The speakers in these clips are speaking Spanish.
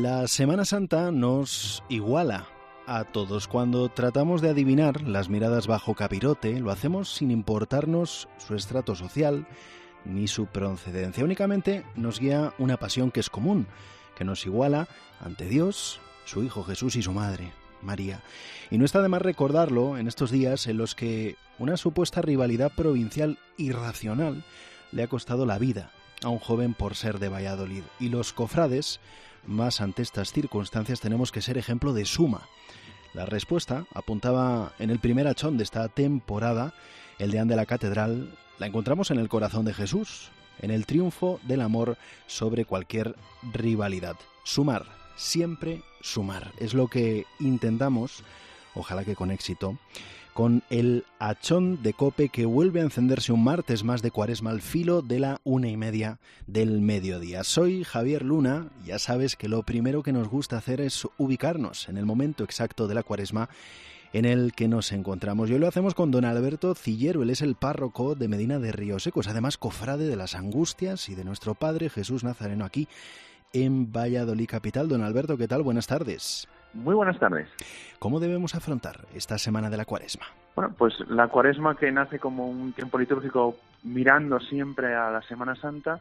La Semana Santa nos iguala a todos. Cuando tratamos de adivinar las miradas bajo capirote, lo hacemos sin importarnos su estrato social ni su procedencia. Únicamente nos guía una pasión que es común, que nos iguala ante Dios, su Hijo Jesús y su Madre, María. Y no está de más recordarlo en estos días en los que una supuesta rivalidad provincial irracional le ha costado la vida a un joven por ser de Valladolid. Y los cofrades, más ante estas circunstancias, tenemos que ser ejemplo de suma. La respuesta apuntaba en el primer achón de esta temporada, el deán de la catedral. La encontramos en el corazón de Jesús, en el triunfo del amor sobre cualquier rivalidad. Sumar, siempre sumar. Es lo que intentamos, ojalá que con éxito, con el achón de COPE que vuelve a encenderse un martes más de Cuaresma al filo de la 1:30 del mediodía. Soy Javier Luna. Ya sabes que lo primero que nos gusta hacer es ubicarnos en el momento exacto de la Cuaresma en el que nos encontramos. Y hoy lo hacemos con don Alberto Cillero. Él es el párroco de Medina de Ríos Secos, además cofrade de las Angustias y de nuestro Padre Jesús Nazareno aquí en Valladolid capital. Don Alberto, ¿qué tal? Buenas tardes. Muy buenas tardes. ¿Cómo debemos afrontar esta semana de la Cuaresma? Bueno, pues la Cuaresma, que nace como un tiempo litúrgico mirando siempre a la Semana Santa,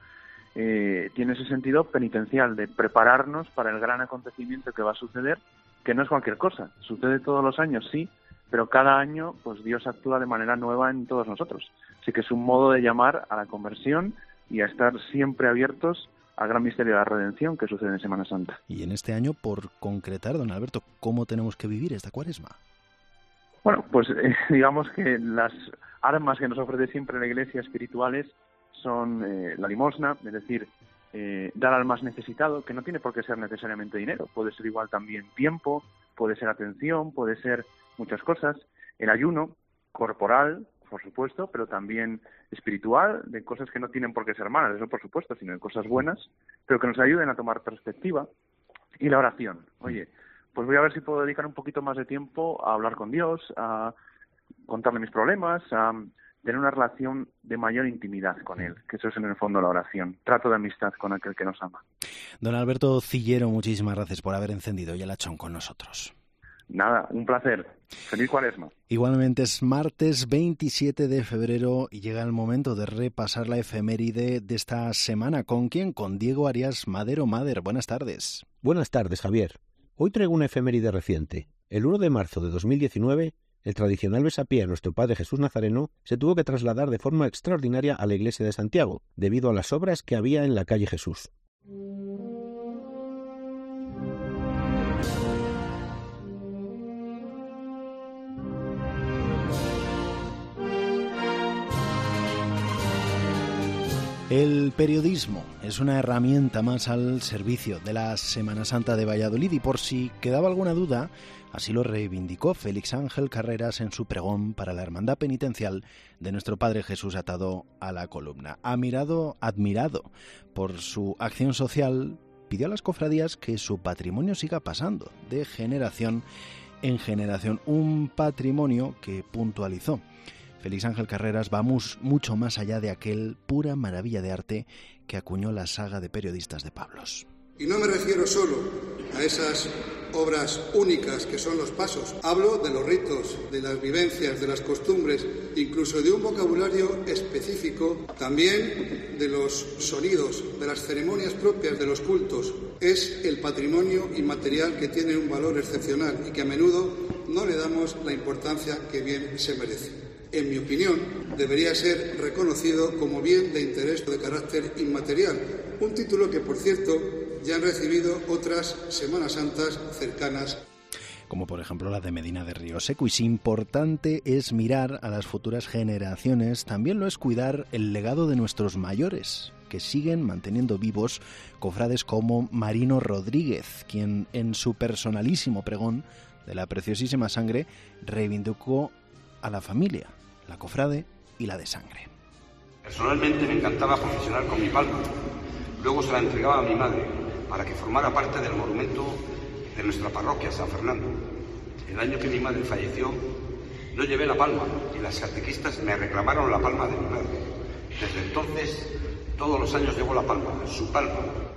tiene ese sentido penitencial de prepararnos para el gran acontecimiento que va a suceder, que no es cualquier cosa. Sucede todos los años, sí, pero cada año pues Dios actúa de manera nueva en todos nosotros. Así que es un modo de llamar a la conversión y a estar siempre abiertos al gran misterio de la redención que sucede en Semana Santa. Y en este año, por concretar, don Alberto, ¿cómo tenemos que vivir esta Cuaresma? Bueno, pues digamos que las armas que nos ofrece siempre la Iglesia espirituales son la limosna, es decir, dar al más necesitado, que no tiene por qué ser necesariamente dinero, puede ser igual también tiempo, puede ser atención, puede ser muchas cosas. El ayuno corporal, por supuesto, pero también espiritual, de cosas que no tienen por qué ser malas, eso por supuesto, sino de cosas buenas, pero que nos ayuden a tomar perspectiva. Y la oración. Oye, pues voy a ver si puedo dedicar un poquito más de tiempo a hablar con Dios, a contarle mis problemas, a tener una relación de mayor intimidad con Él, que eso es en el fondo la oración, trato de amistad con aquel que nos ama. Don Alberto Cillero, muchísimas gracias por haber encendido ya el achón con nosotros. Nada, un placer. Feliz Cuaresma. Igualmente es martes 27 de febrero y llega el momento de repasar la efeméride de esta semana. ¿Con quién? Con Diego Arias Madero. Mader, buenas tardes. Buenas tardes, Javier. Hoy traigo una efeméride reciente. El 1 de marzo de 2019, el tradicional besapié a nuestro Padre Jesús Nazareno se tuvo que trasladar de forma extraordinaria a la iglesia de Santiago, debido a las obras que había en la calle Jesús. El periodismo es una herramienta más al servicio de la Semana Santa de Valladolid y por si quedaba alguna duda, así lo reivindicó Félix Ángel Carreras en su pregón para la Hermandad Penitencial de nuestro Padre Jesús atado a la columna. Admirado por su acción social, pidió a las cofradías que su patrimonio siga pasando de generación en generación, un patrimonio que puntualizó Félix Ángel Carreras va mucho más allá de aquel pura maravilla de arte que acuñó la saga de periodistas de Pablos. Y no me refiero solo a esas obras únicas que son los pasos. Hablo de los ritos, de las vivencias, de las costumbres, incluso de un vocabulario específico, también de los sonidos, de las ceremonias propias de los cultos. Es el patrimonio inmaterial que tiene un valor excepcional y que a menudo no le damos la importancia que bien se merece. En mi opinión, debería ser reconocido como bien de interés de carácter inmaterial, un título que, por cierto, ya han recibido otras Semanas Santas cercanas. Como por ejemplo la de Medina de Ríos Secos. Y importante es mirar a las futuras generaciones, también lo es cuidar el legado de nuestros mayores, que siguen manteniendo vivos cofrades como Marino Rodríguez, quien en su personalísimo pregón de la preciosísima sangre reivindicó a la familia, la cofrade y la de sangre. Personalmente me encantaba profesionar con mi palma. Luego se la entregaba a mi madre para que formara parte del monumento de nuestra parroquia, San Fernando. El año que mi madre falleció, no llevé la palma y las catequistas me reclamaron la palma de mi madre. Desde entonces, todos los años llevo la palma, su palma.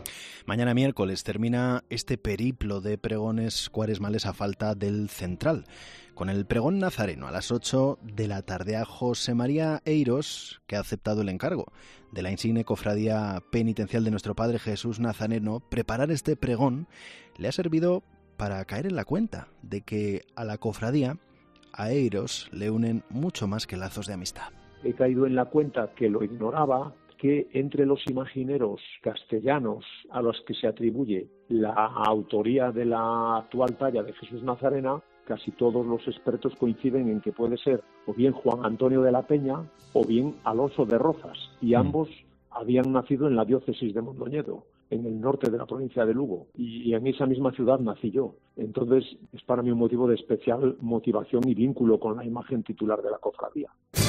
Mañana miércoles termina este periplo de pregones cuaresmales a falta del central, con el pregón nazareno a las 8 de la tarde. A José María Eiros, que ha aceptado el encargo de la insigne cofradía penitencial de nuestro Padre Jesús Nazareno, preparar este pregón le ha servido para caer en la cuenta de que a la cofradía, a Eiros, le unen mucho más que lazos de amistad. He caído en la cuenta, que lo ignoraba, que entre los imagineros castellanos a los que se atribuye la autoría de la actual talla de Jesús Nazarena, casi todos los expertos coinciden en que puede ser o bien Juan Antonio de la Peña o bien Alonso de Rozas, y ambos habían nacido en la diócesis de Mondoñedo, en el norte de la provincia de Lugo, y en esa misma ciudad nací yo. Entonces es para mí un motivo de especial motivación y vínculo con la imagen titular de la cofradía.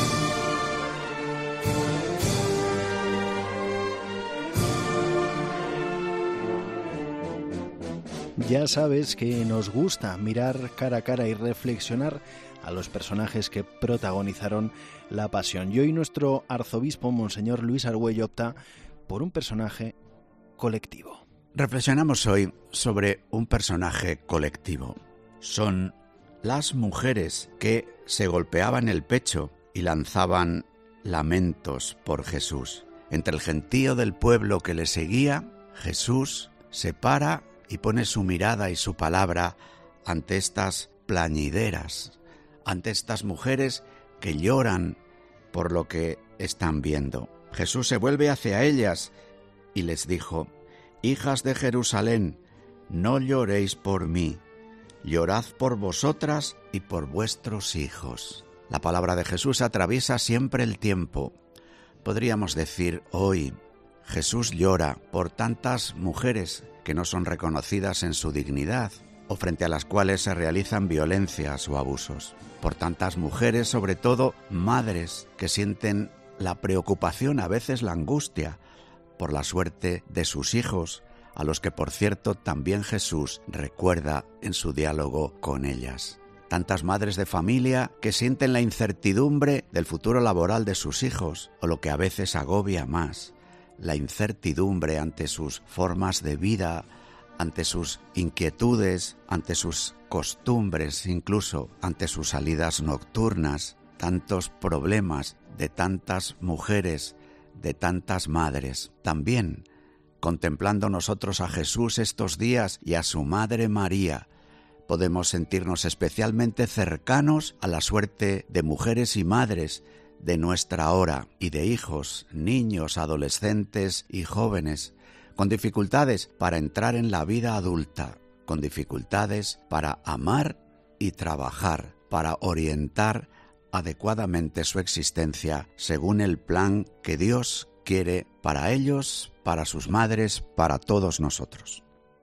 Ya sabes que nos gusta mirar cara a cara y reflexionar a los personajes que protagonizaron la Pasión. Y hoy nuestro arzobispo, Monseñor Luis Argüello, opta por un personaje colectivo. Reflexionamos hoy sobre un personaje colectivo. Son las mujeres que se golpeaban el pecho y lanzaban lamentos por Jesús. Entre el gentío del pueblo que le seguía, Jesús se para y pone su mirada y su palabra ante estas plañideras, ante estas mujeres que lloran por lo que están viendo. Jesús se vuelve hacia ellas y les dijo: «Hijas de Jerusalén, no lloréis por mí, llorad por vosotras y por vuestros hijos». La palabra de Jesús atraviesa siempre el tiempo. Podríamos decir hoy, Jesús llora por tantas mujeres que no son reconocidas en su dignidad o frente a las cuales se realizan violencias o abusos. Por tantas mujeres, sobre todo madres, que sienten la preocupación, a veces la angustia, por la suerte de sus hijos, a los que, por cierto, también Jesús recuerda en su diálogo con ellas. Tantas madres de familia que sienten la incertidumbre del futuro laboral de sus hijos, o lo que a veces agobia más, la incertidumbre ante sus formas de vida, ante sus inquietudes, ante sus costumbres, incluso ante sus salidas nocturnas. Tantos problemas de tantas mujeres, de tantas madres. También, contemplando nosotros a Jesús estos días y a su Madre María, podemos sentirnos especialmente cercanos a la suerte de mujeres y madres de nuestra hora y de hijos, niños, adolescentes y jóvenes, con dificultades para entrar en la vida adulta, con dificultades para amar y trabajar, para orientar adecuadamente su existencia según el plan que Dios quiere para ellos, para sus madres, para todos nosotros.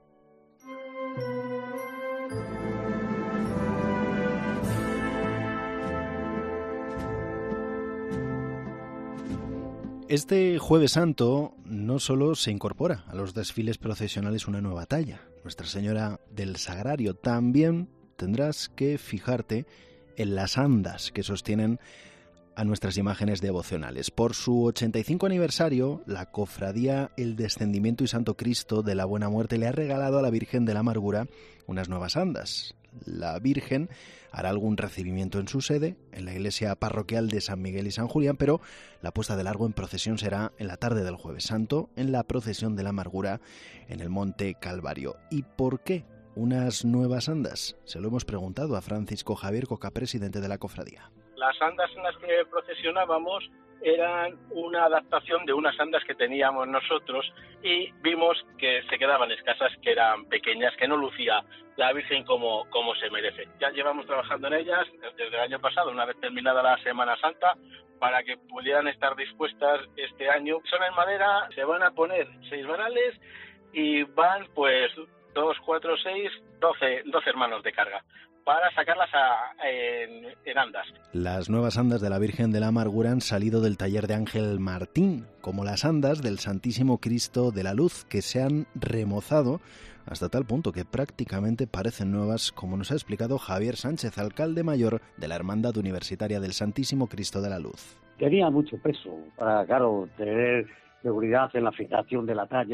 Este Jueves Santo no solo se incorpora a los desfiles procesionales una nueva talla, Nuestra Señora del Sagrario, también tendrás que fijarte en las andas que sostienen a nuestras imágenes devocionales. Por su 85 aniversario, la cofradía El Descendimiento y Santo Cristo de la Buena Muerte le ha regalado a la Virgen de la Amargura unas nuevas andas. La Virgen hará algún recibimiento en su sede, en la iglesia parroquial de San Miguel y San Julián, pero la puesta de largo en procesión será en la tarde del Jueves Santo, en la procesión de la Amargura en el Monte Calvario. ¿Y por qué unas nuevas andas? Se lo hemos preguntado a Francisco Javier Coca, presidente de la cofradía. Las andas en las que procesionábamos eran una adaptación de unas andas que teníamos nosotros y vimos que se quedaban escasas, que eran pequeñas, que no lucía la Virgen como se merece. Ya llevamos trabajando en ellas desde el año pasado, una vez terminada la Semana Santa, para que pudieran estar dispuestas este año. Son en madera, se van a poner 6 varales y van pues 2, 4, 6, 12 hermanos de carga, para sacarlas en andas. Las nuevas andas de la Virgen de la Amargura han salido del taller de Ángel Martín, como las andas del Santísimo Cristo de la Luz, que se han remozado hasta tal punto que prácticamente parecen nuevas, como nos ha explicado Javier Sánchez, alcalde mayor de la Hermandad Universitaria del Santísimo Cristo de la Luz. Tenía mucho peso para, claro, tener seguridad en la fijación de la talla,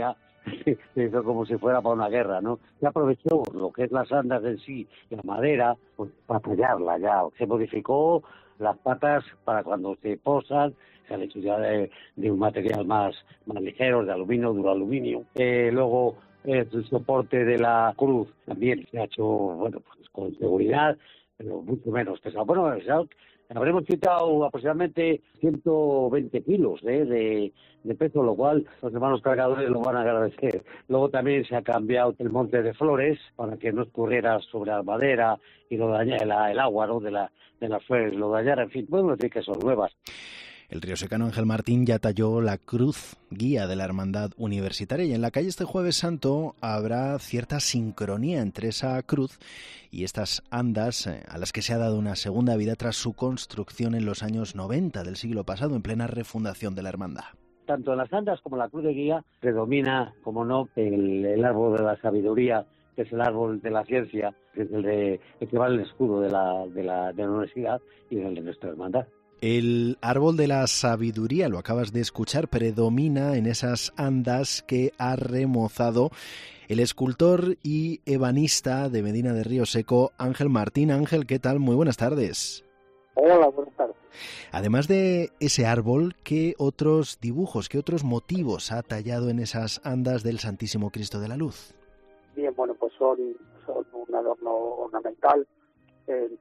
se hizo como si fuera para una guerra, ¿no? Se aprovechó lo que es las andas en sí, la madera, pues para tallarla ya. Se modificó las patas para cuando se posan, se han hecho ya de un material más ligero, de aluminio, duro aluminio. Luego el soporte de la cruz también se ha hecho, bueno, pues con seguridad, pero mucho menos pesado. Bueno, habremos quitado aproximadamente 120 kilos de peso, lo cual los hermanos cargadores lo van a agradecer. Luego también se ha cambiado el monte de flores para que no escurriera sobre la madera y lo dañara el agua, ¿no?, de las flores, lo dañara, en fin, podemos decir que son nuevas. El riosecano Ángel Martín ya talló la cruz guía de la Hermandad Universitaria y en la calle este Jueves Santo habrá cierta sincronía entre esa cruz y estas andas a las que se ha dado una segunda vida tras su construcción en los años 90 del siglo pasado, en plena refundación de la hermandad. Tanto en las andas como en la cruz de guía predomina, como no, el árbol de la sabiduría, que es el árbol de la ciencia, que es el que va en el escudo de la universidad y el de nuestra hermandad. El árbol de la sabiduría, lo acabas de escuchar, predomina en esas andas que ha remozado el escultor y ebanista de Medina de Río Seco, Ángel Martín. Ángel, ¿qué tal? Muy buenas tardes. Hola, buenas tardes. Además de ese árbol, ¿qué otros dibujos, qué otros motivos ha tallado en esas andas del Santísimo Cristo de la Luz? Bien, bueno, pues son un adorno ornamental en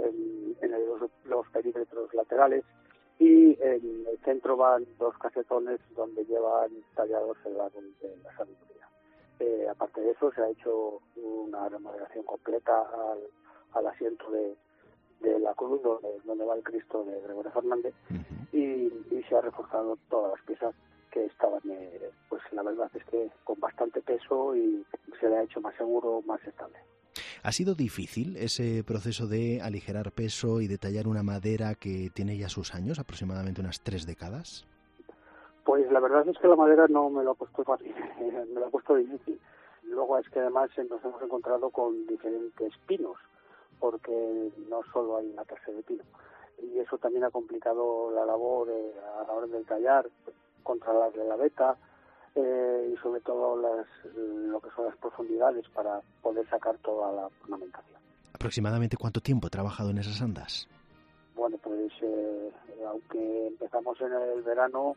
los perímetros laterales, y en el centro van 2 casetones donde llevan tallados el árbol de la sabiduría. Aparte de eso, se ha hecho una remodelación completa al asiento de la cruz donde va el Cristo de Gregorio Fernández, y se ha reforzado todas las piezas que estaban, pues la verdad es que con bastante peso, y se le ha hecho más seguro, más estable. ¿Ha sido difícil ese proceso de aligerar peso y de tallar una madera que tiene ya sus años, aproximadamente unas 3 décadas? Pues la verdad es que la madera no me lo ha puesto fácil, me lo ha puesto difícil. Luego es que además nos hemos encontrado con diferentes pinos, porque no solo hay una clase de pino. Y eso también ha complicado la labor a la hora de tallar, controlarle la veta, y sobre todo lo que son las profundidades para poder sacar toda la ornamentación. ¿Aproximadamente cuánto tiempo ha trabajado en esas andas? Bueno, pues aunque empezamos en el verano,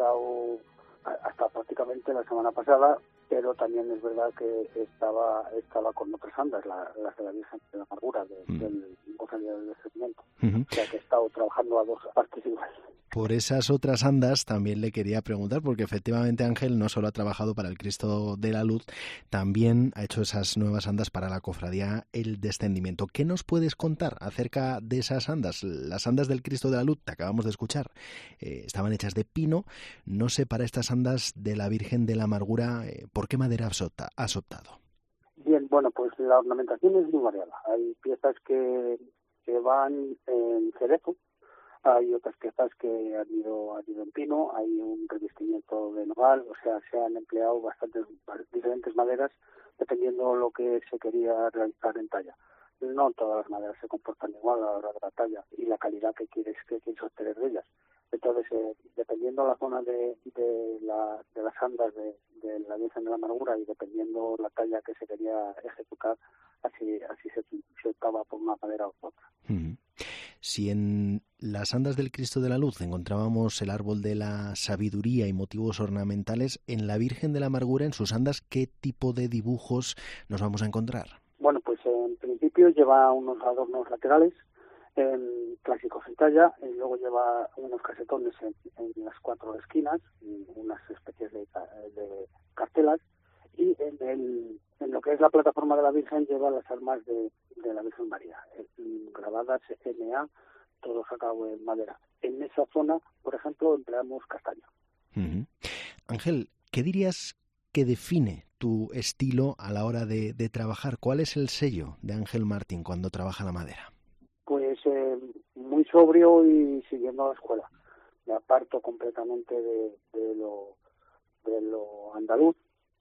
hasta prácticamente la semana pasada, pero también es verdad que estaba con otras andas, las de la Virgen de la Amargura, del Rosario del Descendimiento. O sea que he estado trabajando a 2 partes iguales. Por esas otras andas también le quería preguntar, porque efectivamente Ángel no solo ha trabajado para el Cristo de la Luz, también ha hecho esas nuevas andas para la Cofradía El Descendimiento. ¿Qué nos puedes contar acerca de esas andas? Las andas del Cristo de la Luz, te acabamos de escuchar, estaban hechas de pino. No sé, para estas andas de la Virgen de la Amargura, ¿por qué madera has optado? Bien, bueno, pues la ornamentación es muy variada. Hay piezas que van en cerezo, hay otras piezas que han ido en pino, hay un revestimiento de nogal, o sea, se han empleado diferentes maderas dependiendo lo que se quería realizar en talla. No todas las maderas se comportan igual a la hora de la talla y la calidad que quieres obtener de ellas. Entonces, dependiendo la zona de las andas de la Virgen de la Amargura y dependiendo la talla que se quería ejecutar, así se optaba por una madera u otra. Si en las andas del Cristo de la Luz encontrábamos el árbol de la sabiduría y motivos ornamentales, en la Virgen de la Amargura, en sus andas, ¿qué tipo de dibujos nos vamos a encontrar? Bueno, pues en principio lleva unos adornos laterales clásicos en talla, y luego lleva unos casetones en las 4 esquinas, unas especies de cartelas, y en lo que es la plataforma de la Virgen lleva las armas de la Virgen María, grabadas MA, todo sacado en madera. En esa zona, por ejemplo, empleamos castaño. Ángel, ¿qué dirías que define tu estilo a la hora de trabajar? ¿Cuál es el sello de Ángel Martín cuando trabaja la madera? Pues muy sobrio y siguiendo la escuela. Me aparto completamente de lo andaluz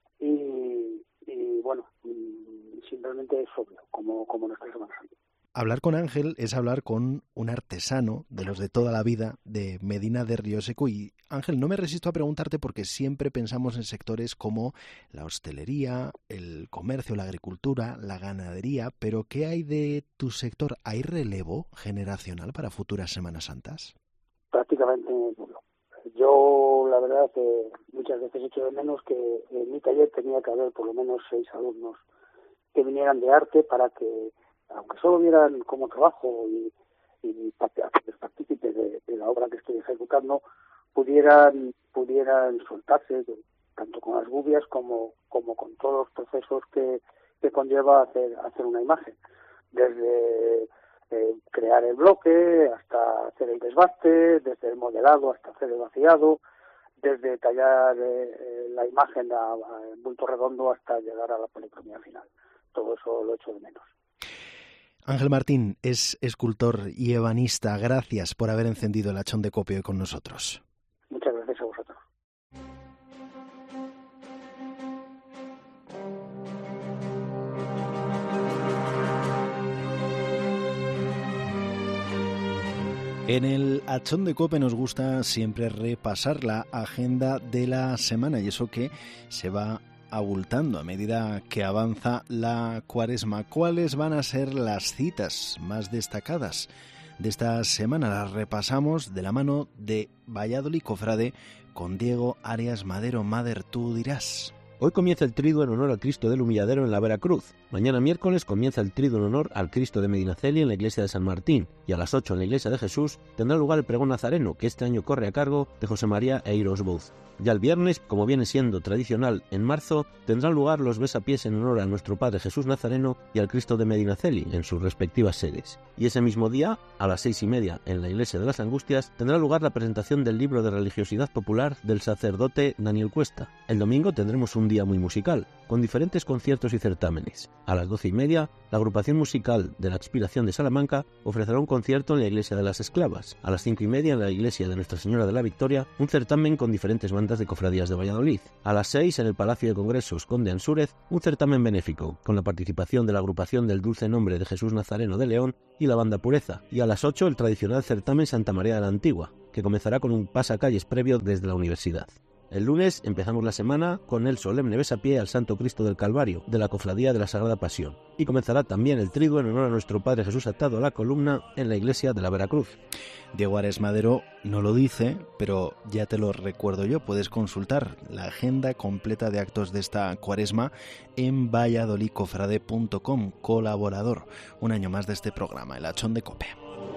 y bueno, simplemente es sobrio, como nuestra Semana Santa. Hablar con Ángel es hablar con un artesano de los de toda la vida de Medina de Río Seco, y Ángel, no me resisto a preguntarte porque siempre pensamos en sectores como la hostelería, el comercio, la agricultura, la ganadería, pero ¿qué hay de tu sector? ¿Hay relevo generacional para futuras Semanas Santas? Prácticamente nulo. Yo, la verdad, muchas veces echo de menos que en mi taller tenía que haber por lo menos 6 alumnos que vinieran de arte para que, aunque solo vieran como trabajo y partícipes de la obra que estoy ejecutando, pudieran soltarse, tanto con las gubias como con todos los procesos que conlleva hacer una imagen. Desde crear el bloque hasta hacer el desbaste, desde el modelado hasta hacer el vaciado, desde tallar la imagen en bulto redondo hasta llegar a la policromía final. Todo eso lo echo de menos. Ángel Martín es escultor y ebanista. Gracias por haber encendido el hachón de COPE hoy con nosotros. Muchas gracias a vosotros. En el hachón de COPE nos gusta siempre repasar la agenda de la semana, y eso que se va abultando a medida que avanza la Cuaresma. ¿Cuáles van a ser las citas más destacadas de esta semana? Las repasamos de la mano de Valladolid Cofrade con Diego Arias Madero. Mader, tú dirás. Hoy comienza el triduo en honor al Cristo del Humilladero en la Veracruz. Mañana miércoles comienza el triduo en honor al Cristo de Medinaceli en la iglesia de San Martín. Y a las 8 en la iglesia de Jesús tendrá lugar el pregón nazareno, que este año corre a cargo de José María Eiros Bouz. Ya el viernes, como viene siendo tradicional en marzo, tendrán lugar los besapiés en honor a nuestro Padre Jesús Nazareno y al Cristo de Medinaceli en sus respectivas sedes. Y ese mismo día, a las 6:30 en la iglesia de las Angustias, tendrá lugar la presentación del libro de religiosidad popular del sacerdote Daniel Cuesta. El domingo tendremos un día muy musical, con diferentes conciertos y certámenes. A las 12:30, la agrupación musical de la Expiración de Salamanca ofrecerá un concierto en la iglesia de las Esclavas. A las 5:30 en la iglesia de Nuestra Señora de la Victoria, un certamen con diferentes bandas de cofradías de Valladolid. A las 6 en el Palacio de Congresos Conde Ansúrez, un certamen benéfico, con la participación de la agrupación del Dulce Nombre de Jesús Nazareno de León y la banda Pureza. Y a las 8 el tradicional certamen Santa María de la Antigua, que comenzará con un pasacalles previo desde la universidad. El lunes empezamos la semana con el solemne besapié al Santo Cristo del Calvario, de la Cofradía de la Sagrada Pasión. Y comenzará también el triduo en honor a nuestro Padre Jesús atado a la columna en la iglesia de la Veracruz. Diego Arias Madero no lo dice, pero ya te lo recuerdo yo. Puedes consultar la agenda completa de actos de esta Cuaresma en valladolidcofrade.com. Colaborador un año más de este programa, El Hachón de COPE.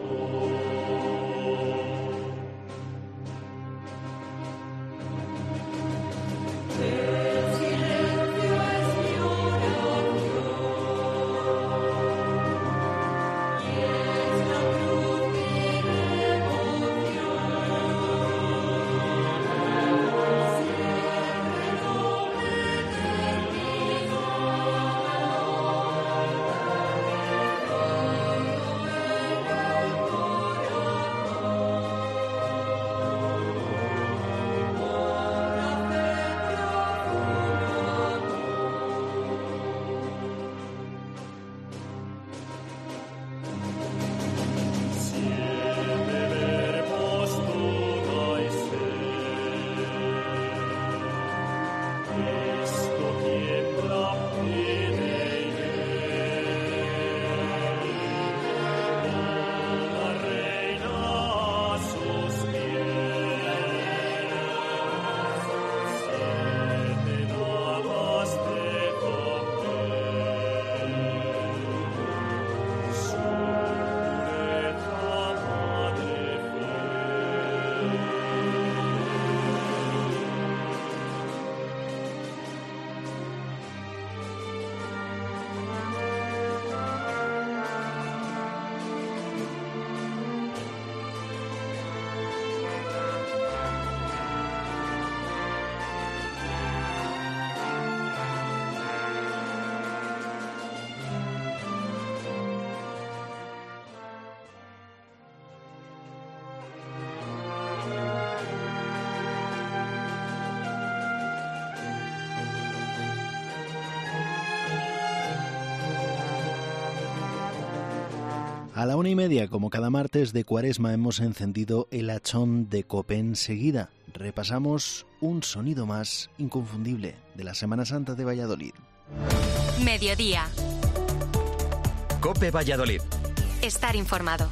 A la 1:30, como cada martes de Cuaresma, hemos encendido el hachón de COPE. Enseguida repasamos un sonido más inconfundible de la Semana Santa de Valladolid. Mediodía. COPE Valladolid. Estar informado.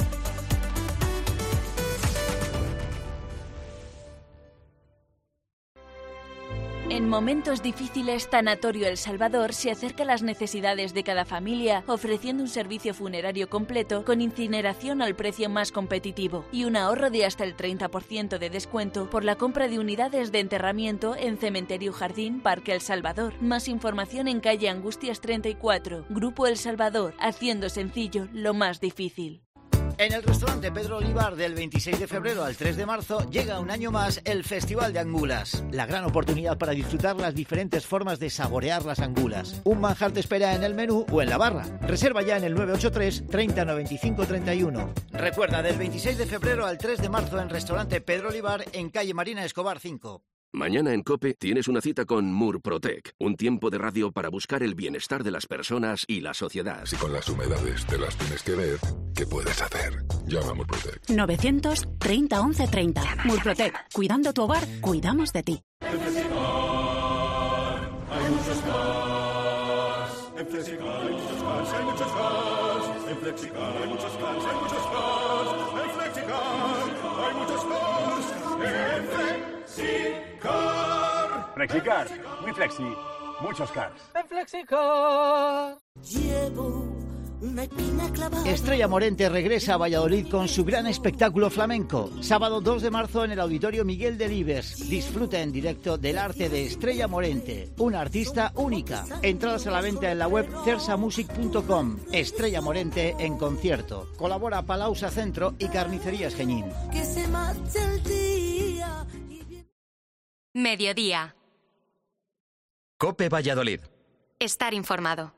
En momentos difíciles, Tanatorio El Salvador se acerca a las necesidades de cada familia, ofreciendo un servicio funerario completo con incineración al precio más competitivo y un ahorro de hasta el 30% de descuento por la compra de unidades de enterramiento en Cementerio Jardín Parque El Salvador. Más información en calle Angustias 34. Grupo El Salvador, haciendo sencillo lo más difícil. En el restaurante Pedro Olivar, del 26 de febrero al 3 de marzo, llega un año más el Festival de Angulas. La gran oportunidad para disfrutar las diferentes formas de saborear las angulas. Un manjar te espera en el menú o en la barra. Reserva ya en el 983 30 95 31. Recuerda, del 26 de febrero al 3 de marzo en restaurante Pedro Olivar, en calle Marina Escobar 5. Mañana en COPE tienes una cita con Murprotec, un tiempo de radio para buscar el bienestar de las personas y la sociedad. Si con las humedades te las tienes que ver, ¿qué puedes hacer? Llama a Murprotec. 930 11 30. Murprotec. Cuidando tu hogar, cuidamos de ti. En Flexicar hay muchos cars. En Flexicar hay muchos cars, hay muchos cars. En Flexicar hay muchos cars, hay muchos cars. En Flexicar hay muchos cars. En Flexicar. Flexicar, muy flexi, muchos cars. En Flexicar. Llevo una espina clavada. Estrella Morente regresa a Valladolid con su gran espectáculo flamenco. Sábado 2 de marzo en el Auditorio Miguel Delibes. Disfruta en directo del arte de Estrella Morente, una artista única. Entradas a la venta en la web cersamusic.com. Estrella Morente en concierto. Colabora Palausa Centro y Carnicerías Geñín. Que se marche el día. Mediodía. COPE Valladolid. Estar informado.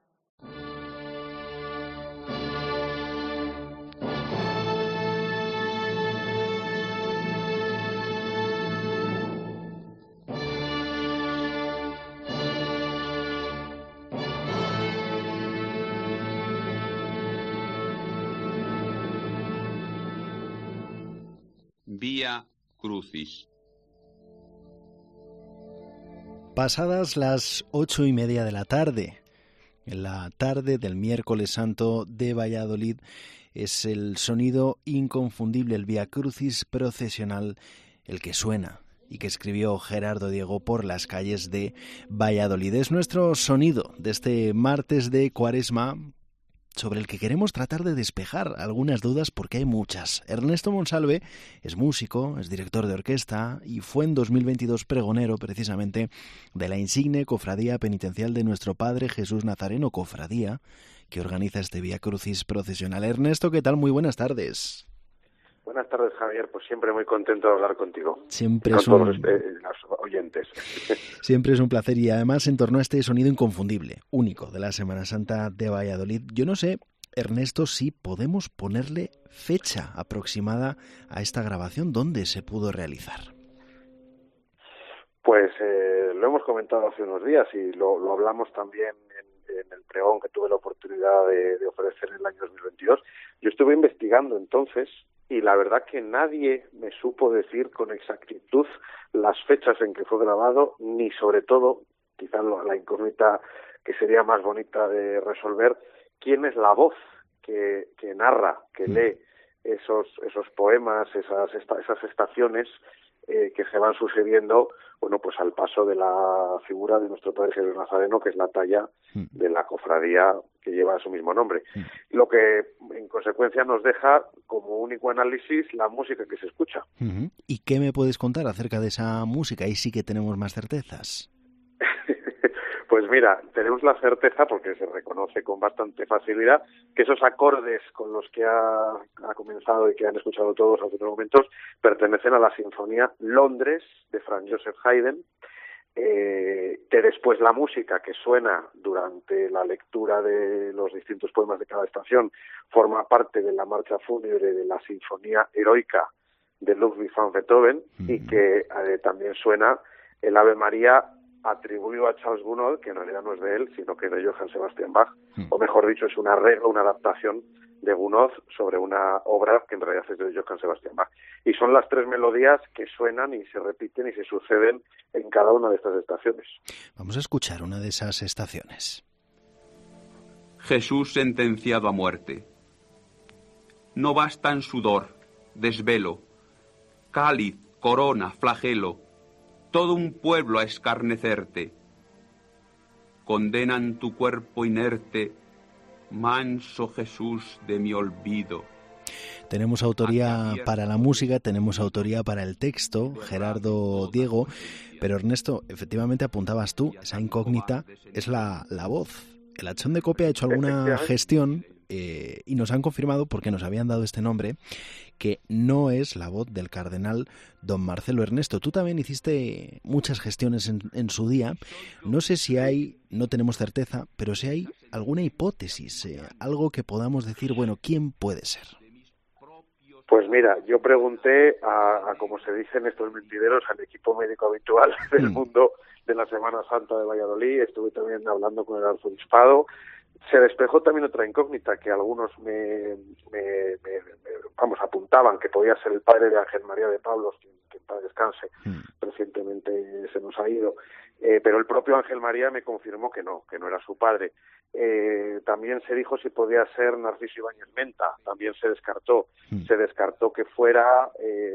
Vía Crucis. Pasadas las 8:30 de la tarde, en la tarde del miércoles santo de Valladolid, es el sonido inconfundible, el Vía Crucis procesional, el que suena y que escribió Gerardo Diego por las calles de Valladolid. Es nuestro sonido de este martes de Cuaresma, sobre el que queremos tratar de despejar algunas dudas porque hay muchas. Ernesto Monsalve es músico, es director de orquesta y fue en 2022 pregonero precisamente de la insigne Cofradía Penitencial de Nuestro Padre Jesús Nazareno, cofradía que organiza este Vía Crucis procesional. Ernesto, ¿qué tal? Muy buenas tardes. Buenas tardes, Javier. Pues siempre muy contento de hablar contigo. Siempre con es todos los oyentes. Siempre es un placer, y además en torno a este sonido inconfundible, único de la Semana Santa de Valladolid. Yo no sé, Ernesto, si podemos ponerle fecha aproximada a esta grabación. ¿Dónde se pudo realizar? Pues lo hemos comentado hace unos días y lo hablamos también en el pregón que tuve la oportunidad de ofrecer en el año 2022. Yo estuve investigando entonces y la verdad que nadie me supo decir con exactitud las fechas en que fue grabado, ni sobre todo, quizás la incógnita que sería más bonita de resolver, quién es la voz que narra, que lee esos poemas, esas estaciones que se van sucediendo, bueno, pues al paso de la figura de nuestro Padre Jesús Nazareno, que es la talla de la cofradía que lleva su mismo nombre. Lo que, en consecuencia, nos deja como único análisis la música que se escucha. ¿Y qué me puedes contar acerca de esa música? Ahí sí que tenemos más certezas. Pues mira, tenemos la certeza, porque se reconoce con bastante facilidad, que esos acordes con los que ha comenzado y que han escuchado todos hace unos momentos pertenecen a la Sinfonía Londres de Franz Joseph Haydn, que después la música que suena durante la lectura de los distintos poemas de cada estación forma parte de la marcha fúnebre de la Sinfonía Heroica de Ludwig van Beethoven, y que también suena el Ave María atribuido a Charles Gounod, que en realidad no es de él, sino que es de Johann Sebastian Bach, o mejor dicho, es un arreglo, una adaptación de Gounod sobre una obra que en realidad es de Johann Sebastian Bach. Y son las 3 melodías que suenan y se repiten y se suceden en cada una de estas estaciones. Vamos a escuchar una de esas estaciones. Jesús sentenciado a muerte. No bastan sudor, desvelo, cáliz, corona, flagelo, todo un pueblo a escarnecerte. Condenan tu cuerpo inerte, manso Jesús de mi olvido. Tenemos autoría para la música, tenemos autoría para el texto, Gerardo Diego, pero Ernesto, efectivamente apuntabas tú, esa incógnita es la voz. El Achón de Cope ha hecho alguna gestión y nos han confirmado, porque nos habían dado este nombre, que no es la voz del cardenal don Marcelo. Ernesto, tú también hiciste muchas gestiones en su día. No sé si hay, no tenemos certeza, pero si hay alguna hipótesis, algo que podamos decir, bueno, ¿quién puede ser? Pues mira, yo pregunté a como se dice en estos mentideros, al equipo médico habitual del mundo de la Semana Santa de Valladolid. Estuve también hablando con el arzobispado. Se despejó también otra incógnita que algunos me apuntaban que podía ser el padre de Ángel María de Pablos, que en paz descanse, recientemente se nos ha ido, pero el propio Ángel María me confirmó que no era su padre. También se dijo si podía ser Narciso Ibáñez Menta, también se descartó que fuera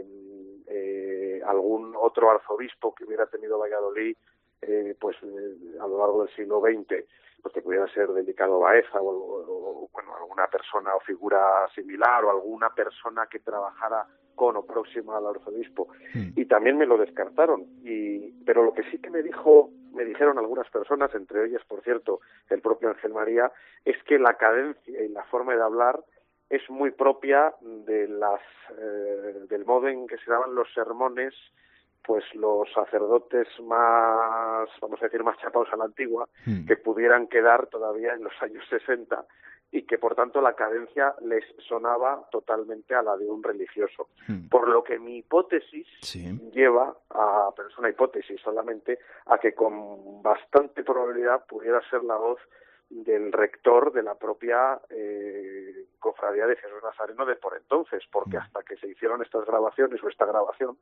algún otro arzobispo que hubiera tenido Valladolid a lo largo del siglo XX, pues que pudiera ser Delicado Baeza o alguna persona o figura similar, o alguna persona que trabajara con o próxima al arzobispo. Y también me lo descartaron. Pero lo que sí que me dijeron algunas personas, entre ellas, por cierto, el propio Ángel María, es que la cadencia y la forma de hablar es muy propia de del modo en que se daban los sermones, pues los sacerdotes más, vamos a decir, más chapados a la antigua, que pudieran quedar todavía en los años 60, y que por tanto la cadencia les sonaba totalmente a la de un religioso. Por lo que mi hipótesis lleva a, pero es una hipótesis solamente, a que con bastante probabilidad pudiera ser la voz del rector de la propia Cofradía de Jesús Nazareno de por entonces, porque hasta que se hicieron estas grabaciones o esta grabación,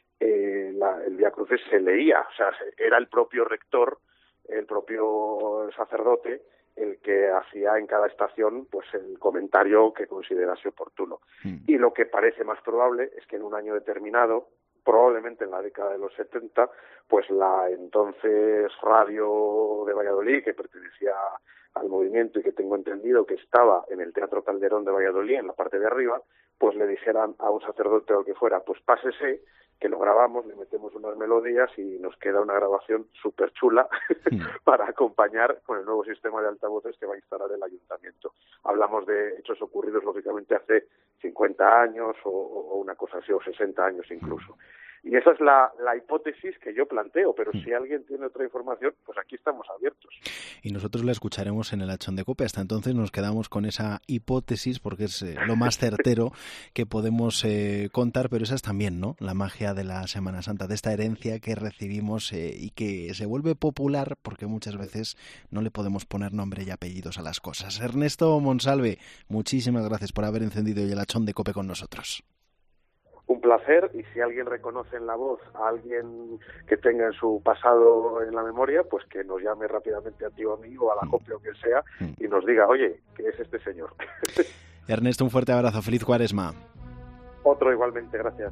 el Vía Crucis se leía, o sea, era el propio rector, el propio sacerdote, el que hacía en cada estación pues el comentario que considerase oportuno. Y lo que parece más probable es que en un año determinado, probablemente en la década de los 70, pues la entonces radio de Valladolid, que pertenecía al movimiento y que tengo entendido que estaba en el Teatro Calderón de Valladolid, en la parte de arriba, pues le dijeran a un sacerdote o que fuera, pues pásese, que lo grabamos, le metemos unas melodías y nos queda una grabación súper chula para acompañar con el nuevo sistema de altavoces que va a instalar el ayuntamiento. Hablamos de hechos ocurridos, lógicamente, hace 50 años o una cosa así, o 60 años incluso. Y esa es la hipótesis que yo planteo, pero si alguien tiene otra información, pues aquí estamos abiertos. Y nosotros la escucharemos en el Achón de Cope. Hasta entonces nos quedamos con esa hipótesis, porque es lo más certero que podemos contar, pero esa es también, ¿no?, la magia de la Semana Santa, de esta herencia que recibimos y que se vuelve popular porque muchas veces no le podemos poner nombre y apellidos a las cosas. Ernesto Monsalve, muchísimas gracias por haber encendido hoy el Achón de Cope con nosotros. Un placer, y si alguien reconoce en la voz a alguien que tenga en su pasado en la memoria, pues que nos llame rápidamente a ti o a mí o a la copia o quien sea y nos diga, oye, ¿qué es este señor? Ernesto, un fuerte abrazo, feliz Cuaresma. Otro igualmente, gracias.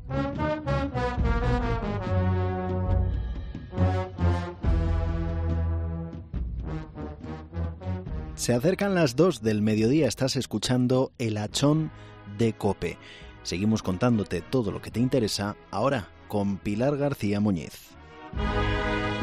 Se acercan las 2 del mediodía, estás escuchando el Achón de Cope. Seguimos contándote todo lo que te interesa, ahora con Pilar García Muñiz.